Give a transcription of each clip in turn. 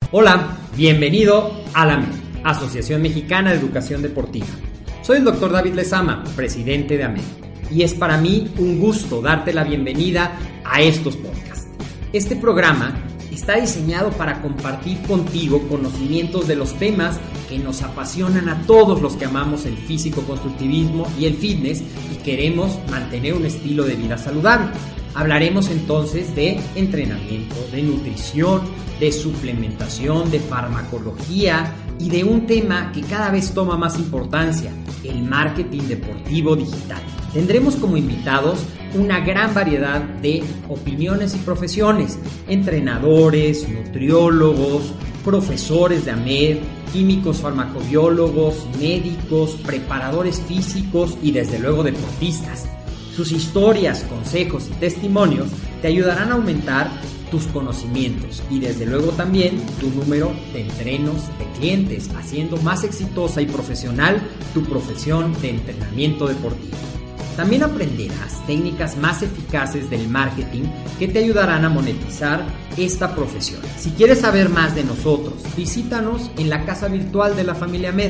Hola, bienvenido a la AMED, Asociación Mexicana de Educación Deportiva. Soy el Dr. David Lezama, presidente de AMED, y es para mí un gusto darte la bienvenida a estos podcasts. Este programa está diseñado para compartir contigo conocimientos de los temas que nos apasionan a todos los que amamos el físico-constructivismo y el fitness y queremos mantener un estilo de vida saludable. Hablaremos entonces de entrenamiento, de nutrición, de suplementación, de farmacología y de un tema que cada vez toma más importancia, el marketing deportivo digital. Tendremos como invitados una gran variedad de opiniones y profesiones, entrenadores, nutriólogos, profesores de AMED, químicos farmacobiólogos, médicos, preparadores físicos y desde luego deportistas. Sus historias, consejos y testimonios te ayudarán a aumentar tus conocimientos y desde luego también tu número de entrenos de clientes, haciendo más exitosa y profesional tu profesión de entrenamiento deportivo. También aprenderás técnicas más eficaces del marketing que te ayudarán a monetizar esta profesión. Si quieres saber más de nosotros, visítanos en la casa virtual de la familia AMED,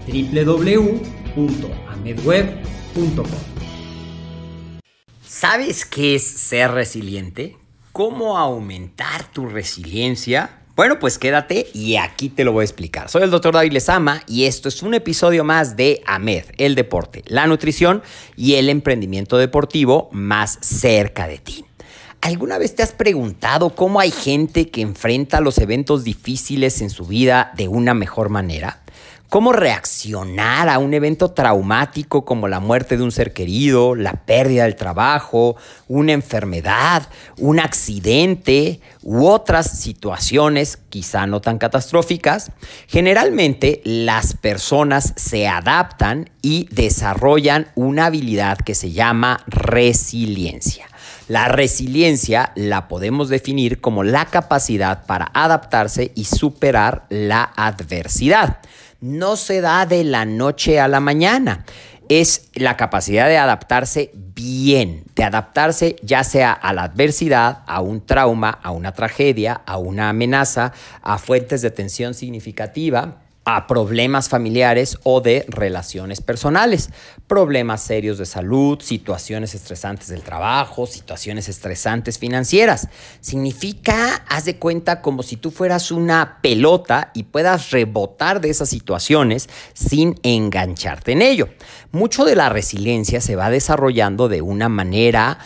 www.amedweb.com. ¿Sabes qué es ser resiliente? ¿Cómo aumentar tu resiliencia? Bueno, pues quédate y aquí te lo voy a explicar. Soy el Dr. David Lezama y esto es un episodio más de AMED, el deporte, la nutrición y el emprendimiento deportivo más cerca de ti. ¿Alguna vez te has preguntado cómo hay gente que enfrenta los eventos difíciles en su vida de una mejor manera? ¿Cómo reaccionar a un evento traumático como la muerte de un ser querido, la pérdida del trabajo, una enfermedad, un accidente u otras situaciones quizá no tan catastróficas? Generalmente las personas se adaptan y desarrollan una habilidad que se llama resiliencia. La resiliencia la podemos definir como la capacidad para adaptarse y superar la adversidad. No se da de la noche a la mañana. Es la capacidad de adaptarse bien, de adaptarse ya sea a la adversidad, a un trauma, a una tragedia, a una amenaza, a fuentes de tensión significativa, a problemas familiares o de relaciones personales, problemas serios de salud, situaciones estresantes del trabajo, situaciones estresantes financieras. Significa, haz de cuenta, como si tú fueras una pelota y puedas rebotar de esas situaciones sin engancharte en ello. Mucho de la resiliencia se va desarrollando de una manera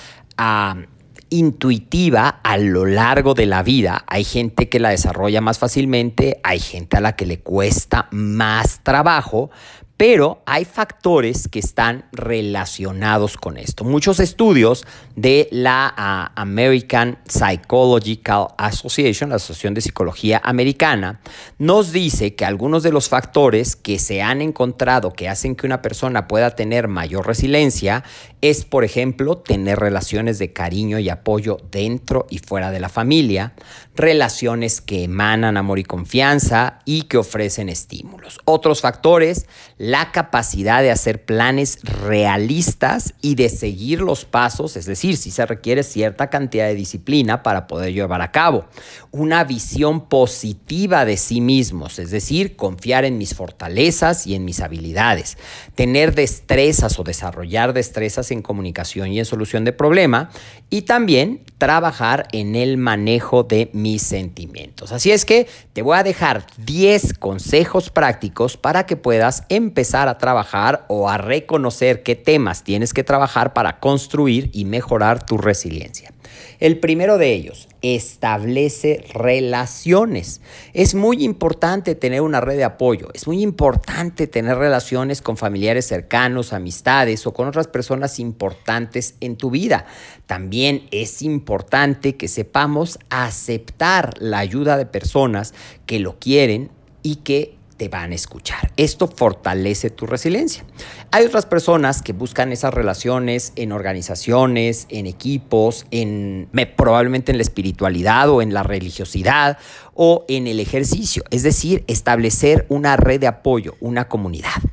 intuitiva a lo largo de la vida. Hay gente que la desarrolla más fácilmente, hay gente a la que le cuesta más trabajo, pero hay factores que están relacionados con esto. Muchos estudios de la American Psychological Association, la Asociación de Psicología Americana, nos dice que algunos de los factores que se han encontrado que hacen que una persona pueda tener mayor resiliencia es, por ejemplo, tener relaciones de cariño y apoyo dentro y fuera de la familia, relaciones que emanan amor y confianza y que ofrecen estímulos. Otros factores, la capacidad de hacer planes realistas y de seguir los pasos, es decir, si se requiere cierta cantidad de disciplina para poder llevar a cabo. Una visión positiva de sí mismos, es decir, confiar en mis fortalezas y en mis habilidades. Tener destrezas o desarrollar destrezas en comunicación y en solución de problema. Y también trabajar en el manejo de mis sentimientos. Así es que te voy a dejar 10 consejos prácticos para que puedas empezar a trabajar o a reconocer qué temas tienes que trabajar para construir y mejorar tu resiliencia. El primero de ellos, establece relaciones. Es muy importante tener una red de apoyo. Es muy importante tener relaciones con familiares cercanos, amistades o con otras personas importantes en tu vida. También es importante que sepamos aceptar la ayuda de personas que lo quieren y que te van a escuchar. Esto fortalece tu resiliencia. Hay otras personas que buscan esas relaciones en organizaciones, en equipos, probablemente en la espiritualidad o en la religiosidad o en el ejercicio. Es decir, establecer una red de apoyo, una comunidad.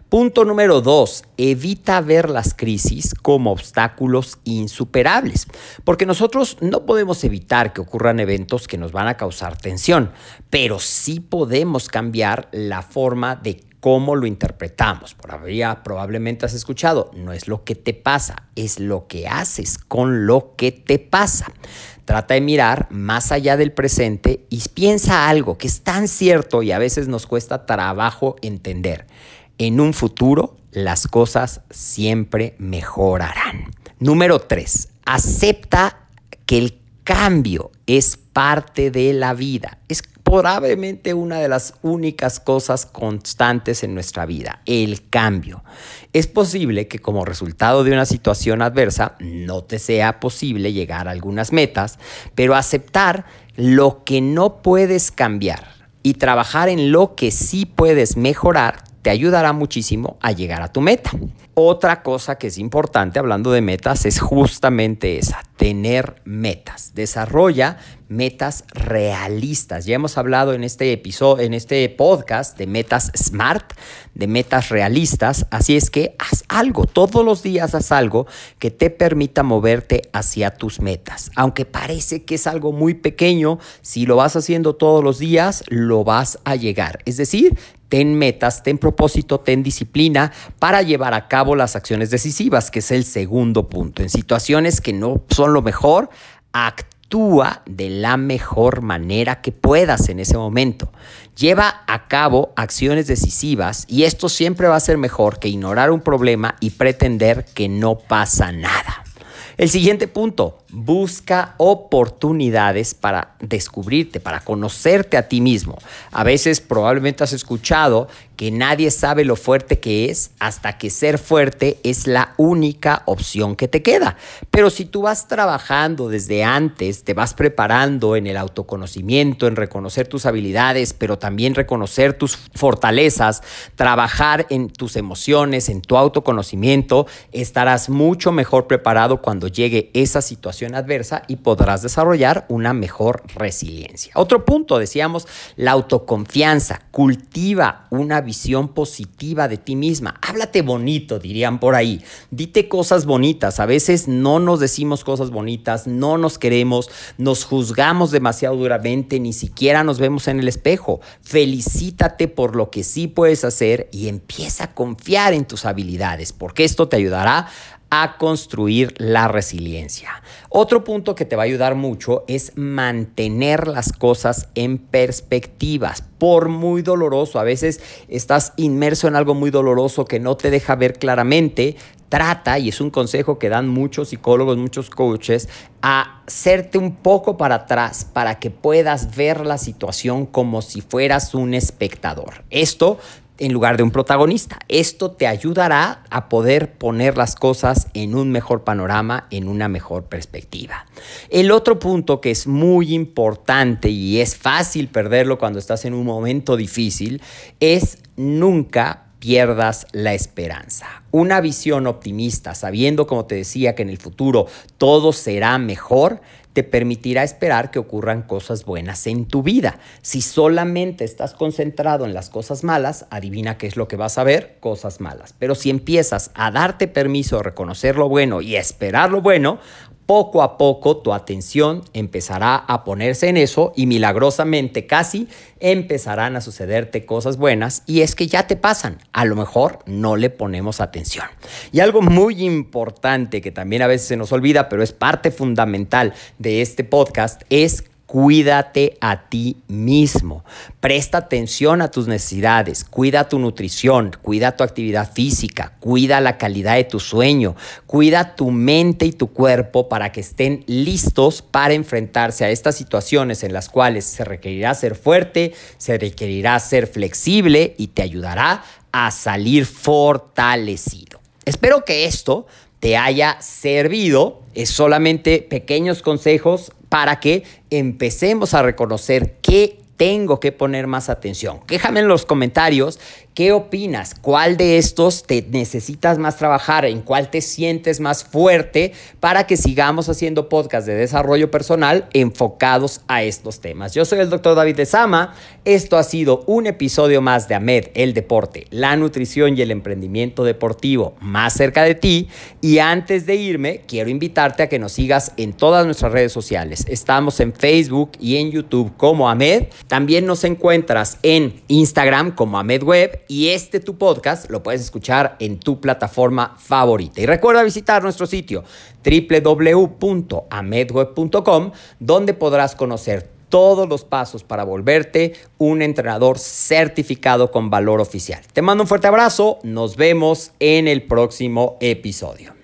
Punto número 2, evita ver las crisis como obstáculos insuperables, porque nosotros no podemos evitar que ocurran eventos que nos van a causar tensión, pero sí podemos cambiar la forma de cómo lo interpretamos. Probablemente has escuchado, no es lo que te pasa, es lo que haces con lo que te pasa. Trata de mirar más allá del presente y piensa algo que es tan cierto y a veces nos cuesta trabajo entender. En un futuro, las cosas siempre mejorarán. Número 3, acepta que el cambio es parte de la vida. Es probablemente una de las únicas cosas constantes en nuestra vida, el cambio. Es posible que como resultado de una situación adversa no te sea posible llegar a algunas metas, pero aceptar lo que no puedes cambiar y trabajar en lo que sí puedes mejorar te ayudará muchísimo a llegar a tu meta. Otra cosa que es importante hablando de metas es justamente esa, tener metas. Desarrolla metas realistas. Ya hemos hablado en este episodio, en este podcast de metas SMART, de metas realistas. Así es que haz algo, todos los días haz algo que te permita moverte hacia tus metas. Aunque parece que es algo muy pequeño, si lo vas haciendo todos los días, lo vas a llegar. Es decir, ten metas, ten propósito, ten disciplina para llevar a cabo las acciones decisivas, que es el segundo punto. En situaciones que no son lo mejor, actúa de la mejor manera que puedas en ese momento. Lleva a cabo acciones decisivas y esto siempre va a ser mejor que ignorar un problema y pretender que no pasa nada. El siguiente punto, busca oportunidades para descubrirte, para conocerte a ti mismo. A veces probablemente has escuchado que nadie sabe lo fuerte que es hasta que ser fuerte es la única opción que te queda. Pero si tú vas trabajando desde antes, te vas preparando en el autoconocimiento, en reconocer tus habilidades, pero también reconocer tus fortalezas, trabajar en tus emociones, en tu autoconocimiento, estarás mucho mejor preparado cuando llegue esa situación adversa y podrás desarrollar una mejor resiliencia. Otro punto, decíamos, la autoconfianza. Cultiva una visión positiva de ti misma. Háblate bonito, dirían por ahí. Dite cosas bonitas. A veces no nos decimos cosas bonitas, no nos queremos, nos juzgamos demasiado duramente, ni siquiera nos vemos en el espejo. Felicítate por lo que sí puedes hacer y empieza a confiar en tus habilidades, porque esto te ayudará a construir la resiliencia. Otro punto que te va a ayudar mucho es mantener las cosas en perspectivas. Por muy doloroso, a veces estás inmerso en algo muy doloroso que no te deja ver claramente. Trata, y es un consejo que dan muchos psicólogos, muchos coaches, a hacerte un poco para atrás para que puedas ver la situación como si fueras un espectador. Esto en lugar de un protagonista. Esto te ayudará a poder poner las cosas en un mejor panorama, en una mejor perspectiva. El otro punto que es muy importante y es fácil perderlo cuando estás en un momento difícil es nunca pierdas la esperanza. Una visión optimista, sabiendo, como te decía, que en el futuro todo será mejor, te permitirá esperar que ocurran cosas buenas en tu vida. Si solamente estás concentrado en las cosas malas, adivina qué es lo que vas a ver, cosas malas. Pero si empiezas a darte permiso de reconocer lo bueno y a esperar lo bueno, poco a poco tu atención empezará a ponerse en eso y milagrosamente casi empezarán a sucederte cosas buenas y es que ya te pasan. A lo mejor no le ponemos atención. Y algo muy importante que también a veces se nos olvida, pero es parte fundamental de este podcast, es cuídate a ti mismo. Presta atención a tus necesidades, cuida tu nutrición, cuida tu actividad física, cuida la calidad de tu sueño, cuida tu mente y tu cuerpo para que estén listos para enfrentarse a estas situaciones en las cuales se requerirá ser fuerte, se requerirá ser flexible y te ayudará a salir fortalecido. Espero que esto te haya servido. Es solamente pequeños consejos para que empecemos a reconocer qué tengo que poner más atención? Déjame en los comentarios qué opinas, cuál de estos te necesitas más trabajar, en cuál te sientes más fuerte para que sigamos haciendo podcasts de desarrollo personal enfocados a estos temas. Yo soy el Dr. David Lezama. Esto ha sido un episodio más de AMED, el deporte, la nutrición y el emprendimiento deportivo más cerca de ti. Y antes de irme, quiero invitarte a que nos sigas en todas nuestras redes sociales. Estamos en Facebook y en YouTube como AMED. También nos encuentras en Instagram como AMED Web, y tu podcast lo puedes escuchar en tu plataforma favorita. Y recuerda visitar nuestro sitio www.amedweb.com, donde podrás conocer todos los pasos para volverte un entrenador certificado con valor oficial. Te mando un fuerte abrazo. Nos vemos en el próximo episodio.